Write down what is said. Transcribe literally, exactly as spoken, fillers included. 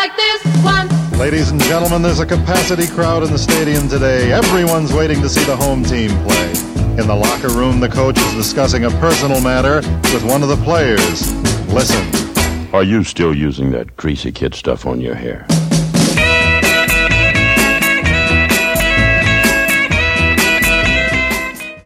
like this one. Ladies and gentlemen, there's a capacity crowd in the stadium today. Everyone's waiting to see the home team play. In the locker room, the coach is discussing a personal matter with one of the players. Listen. Are you still using that greasy kid stuff on your hair?